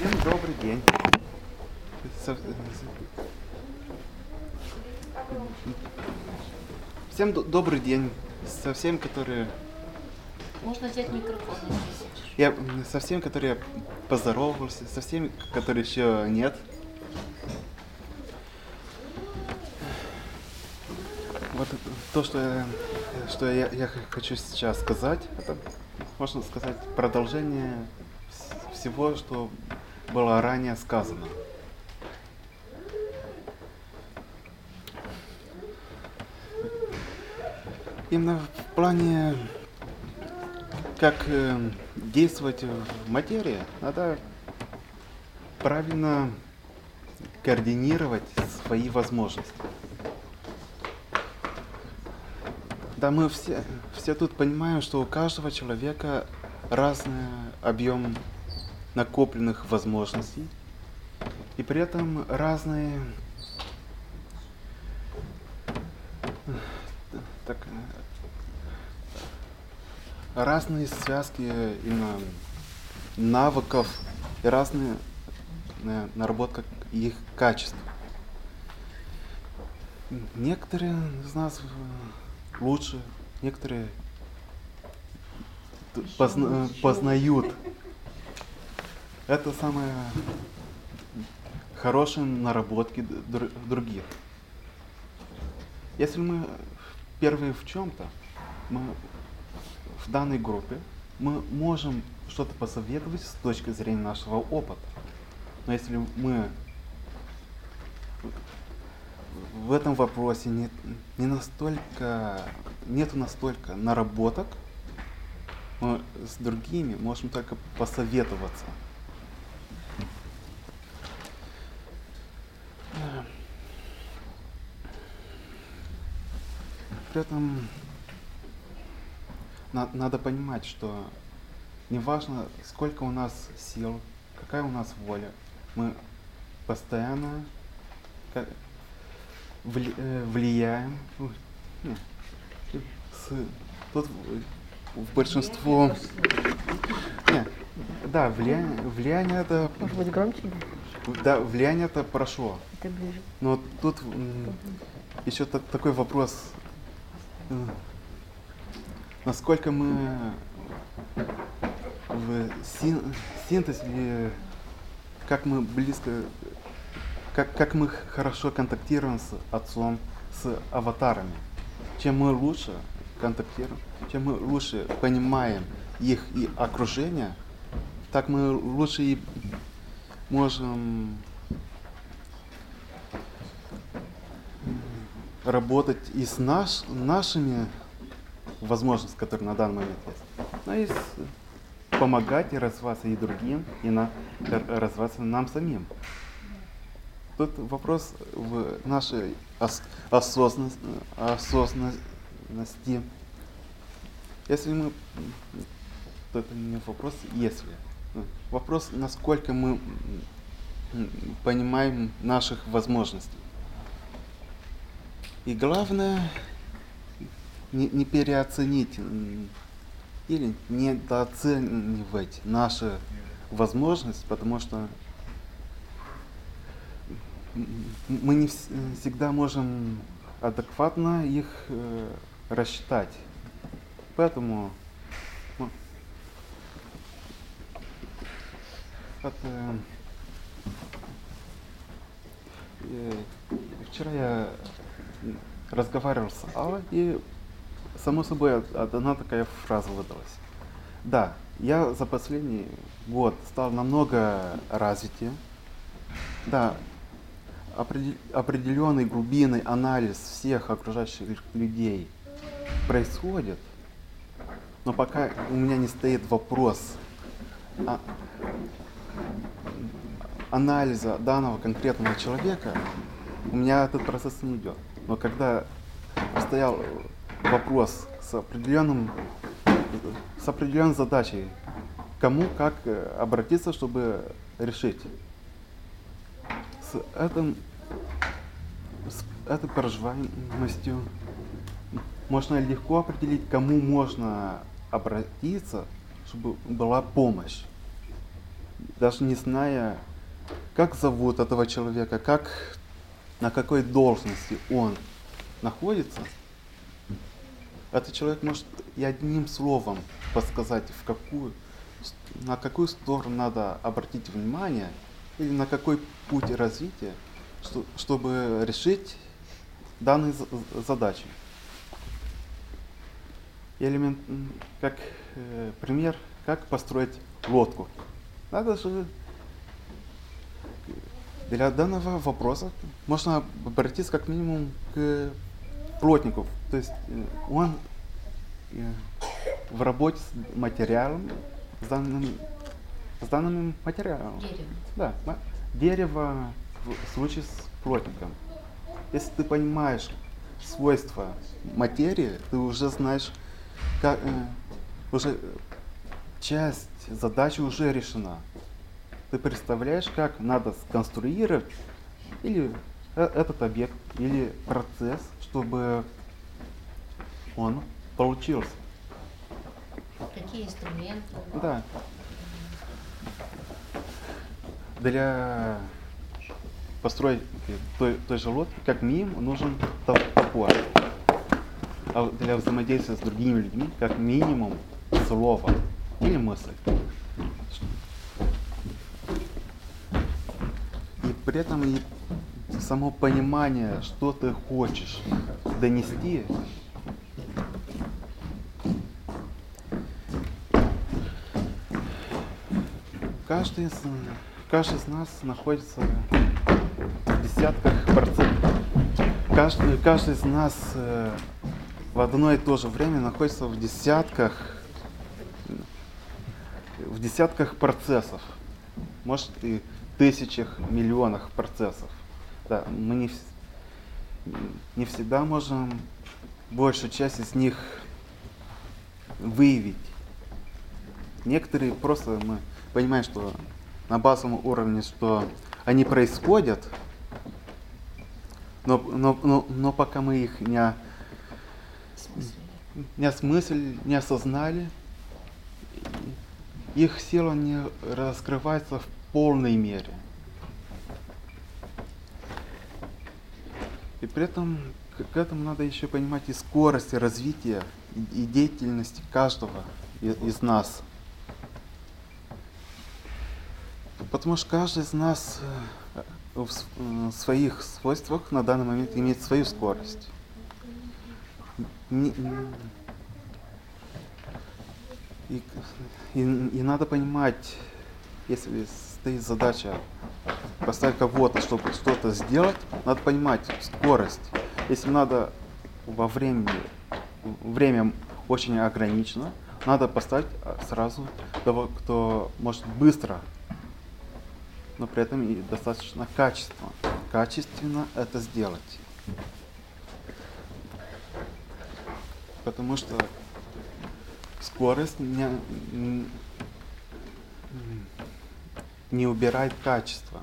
Всем добрый день. Всем добрый день. Со всеми, которые... Можно взять микрофон, если Я со всеми, которые поздоровался, со всеми, которые еще нет. Вот то, что я хочу сейчас сказать, это, можно сказать, продолжение всего, что было ранее сказано. Именно в плане, как действовать в материи, надо правильно координировать свои возможности. Да, мы все тут понимаем, что у каждого человека разный объем накопленных возможностей, и при этом разные связки именно навыков и разные наработка их качеств. Некоторые из нас лучше, некоторые познают. Это самые хорошие наработки других. Если мы первые в чем-то, мы в данной группе, мы можем что-то посоветовать с точки зрения нашего опыта. Но если мы в этом вопросе нету настолько наработок, мы с другими можем только посоветоваться. При этом надо понимать, что неважно, сколько у нас сил, какая у нас воля, мы постоянно влияем. Тут в большинство... Да, влияние это... Может быть, громче? Да, влияние это прошло. Это ближе. Но тут еще такой вопрос. Насколько мы в синтезе, или как мы близко, как мы хорошо контактируем с отцом, с аватарами. Чем мы лучше контактируем, чем мы лучше понимаем их и окружение, так мы лучше и можем работать и с нашими возможностями, которые на данный момент есть, но и помогать и развиваться и другим, и развиваться нам самим. Тут вопрос в нашей осознанности. Если мы... Это не вопрос, если. Вопрос, насколько мы понимаем наших возможностей. И главное, не переоценить или недооценивать наши возможности, потому что мы не всегда можем адекватно их рассчитать. Поэтому вчера я разговаривал с Аллой, и само собой одна такая фраза выдалась. Да, я за последний год стал намного развитее. Да, определенный глубинный анализ всех окружающих людей происходит, но пока у меня не стоит вопрос анализа данного конкретного человека, у меня этот процесс не идет. Но когда стоял вопрос с определенной задачей, кому как обратиться, чтобы решить, с этой проживаемостью можно легко определить, кому можно обратиться, чтобы была помощь. даже не зная, как зовут этого человека, на какой должности он находится, этот человек может и одним словом подсказать, на какую сторону надо обратить внимание или на какой путь развития, чтобы решить данные задачи. Как пример, как построить лодку. Надо же для данного вопроса можно обратиться как минимум к плотнику. То есть он в работе с материалом, с данным материалом. Дерево. Да, дерево в случае с плотником. Если ты понимаешь свойства материи, ты уже знаешь, уже часть задачи уже решена. Ты представляешь, как надо сконструировать или этот объект, или процесс, чтобы он получился. Какие инструменты? Да. Для построить той же лодки, как минимум, нужен топор. А для взаимодействия с другими людьми, как минимум, слово или мысль. И при этом и само понимание, что ты хочешь донести, каждый из нас находится в десятках процентов. Каждый из нас в одно и то же время находится в десятках процессов, может и тысячах, миллионах процессов. Да, мы не всегда можем большую часть из них выявить. Некоторые просто мы понимаем, что на базовом уровне, что они происходят, но пока мы их не осмыслили, не осознали, их сила не раскрывается в полной мере. И при этом к этому надо еще понимать и скорость развития и деятельности каждого из нас. Потому что каждый из нас в своих свойствах на данный момент имеет свою скорость. И надо понимать, если стоит задача поставить кого-то, чтобы что-то сделать, надо понимать скорость. Если надо время очень ограничено, надо поставить сразу того, кто может быстро, но при этом и достаточно качественно это сделать. Потому что скорость не убирает качество.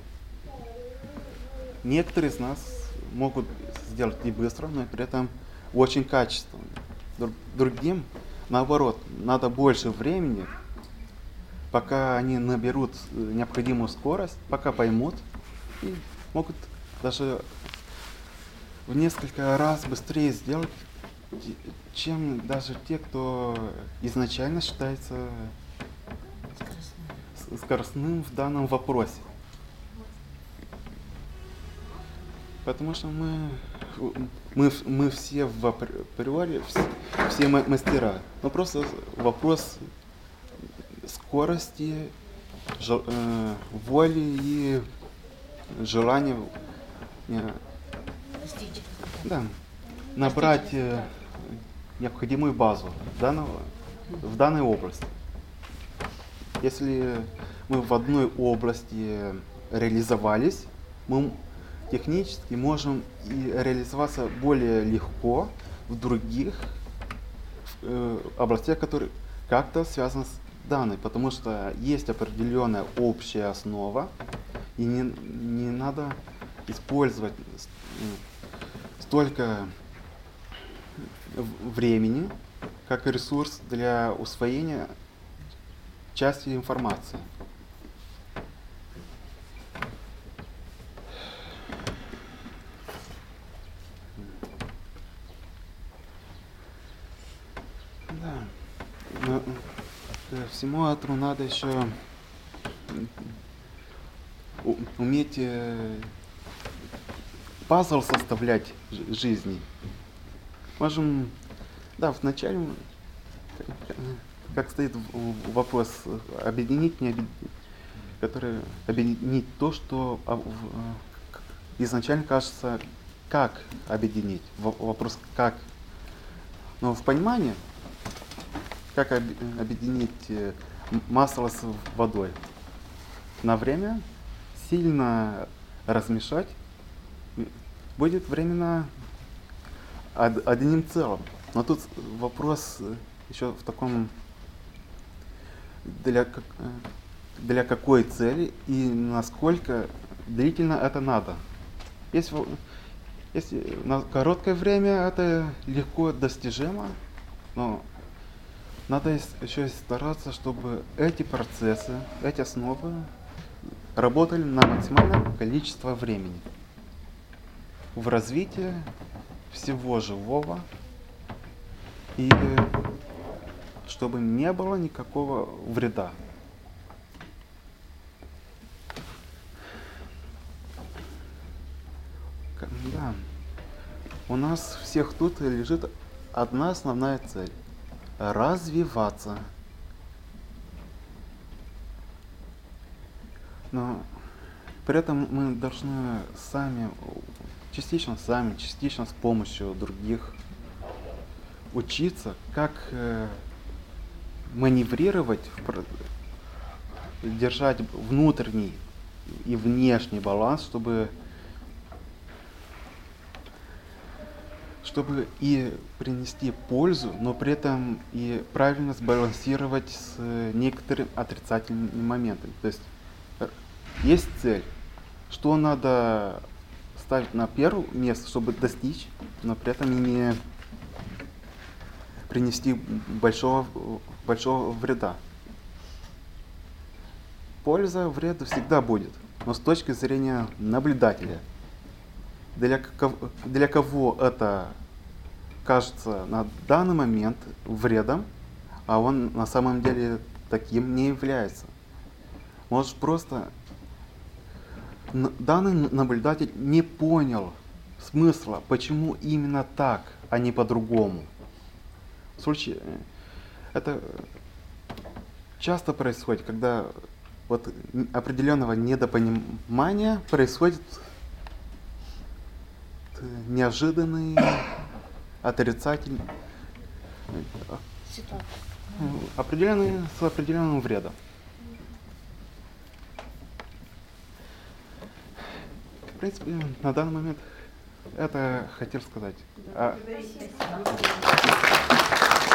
Некоторые из нас могут сделать не быстро, но при этом очень качественно. Другим, наоборот, надо больше времени, пока они наберут необходимую скорость, пока поймут, и могут даже в несколько раз быстрее сделать, чем даже те, кто изначально считается скоростным в данном вопросе. Потому что мы все в априори, все мастера. Но просто вопрос скорости, воли и желания набрать необходимую базу в данной области. Если мы в одной области реализовались, мы технически можем и реализоваться более легко в других областях, которые как-то связаны с данной, потому что есть определенная общая основа, и не надо использовать столько времени, как и ресурс для усвоения части информации. всему этому надо еще уметь пазл составлять жизни. Можем, да, вначале, как стоит вопрос, объединить, не объединить, который объединить то, что изначально кажется, как объединить. Вопрос как. Но в понимании, как объединить масло с водой. На время сильно размешать будет временно одним целым. Но тут вопрос еще в таком, для какой цели и насколько длительно это надо. Если на короткое время это легко достижимо, но надо еще стараться, чтобы эти процессы, эти основы работали на максимальное количество времени в развитии всего живого, и чтобы не было никакого вреда. Да. У нас всех тут лежит одна основная цель – развиваться. Но при этом мы должны частично с помощью других учиться, как маневрировать, держать внутренний и внешний баланс, чтобы и принести пользу, но при этом и правильно сбалансировать с некоторыми отрицательными моментами. То есть есть цель, что надо ставить на первое место, чтобы достичь, но при этом не принести большого вреда. Польза, вред всегда будет, но с точки зрения наблюдателя. Для кого это кажется на данный момент вредом, а он на самом деле таким не является. Может, просто данный наблюдатель не понял смысла, почему именно так, а не по-другому. В случае, это часто происходит, когда вот определенного недопонимания происходит неожиданный отрицательный Ситуация. с определенным вредом. В принципе, на данный момент это хотел сказать.